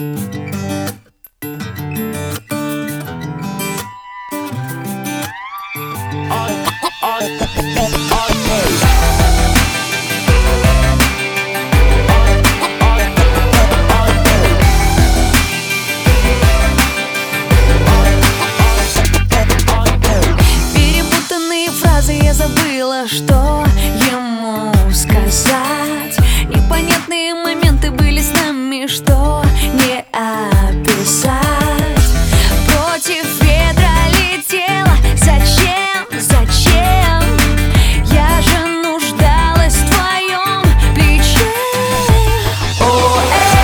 Перепутанные фразы, я забыла, что ему сказать. Непонятные моменты были с нами, что не описать. Против ветра летела. Зачем, зачем? Я же нуждалась в твоем плече. О,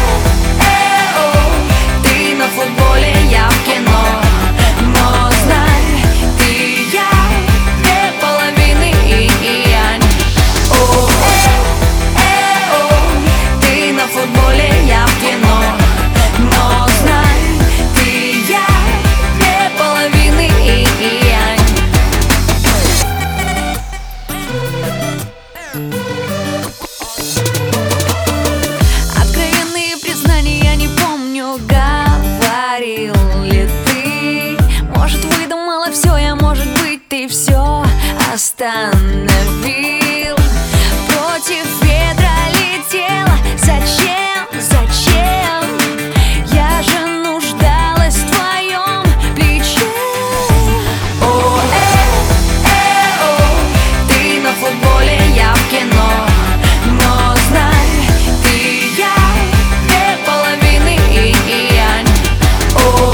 ты на футболе, я в кино. Но знай, ты и я, две половины инь-янь. О, ты на футболе, я в кино. Но знай, ты и я, две половины инь-янь. Откровенные признания я не помню, говорил ли ты. Может, выдумала все я, может быть, ты все остановил. Против ветра летела. Зачем, зачем? Я же нуждалась в твоем плече. О, ты на футболе, я в кино. Но знай, ты и я, две половины инь-янь. О,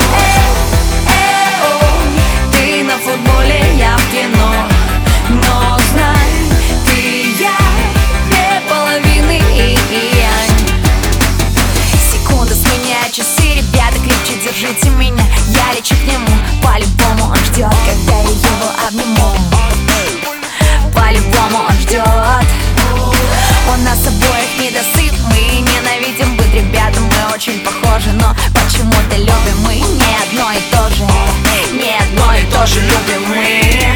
ты на футболе, я в кино. Но знай, ты и я, две половины инь-янь. Секунды сменяют часы, ребята, крепче держите меня. Я лечу к нему, по-любому он ждет, когда я его обниму. По-любому он ждет. У нас обоих недосып, мы ненавидим быть ребятам, мы очень похожи, но почему-то любим мы не одно и то же. Не одно и то же любим мы.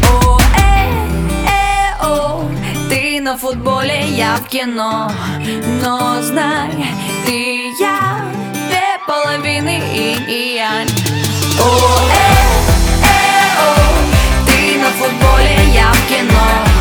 О, ты на футболе, я в кино. Но знай, ты и я, две половины инь-янь. О, ты на футболе, я в кино.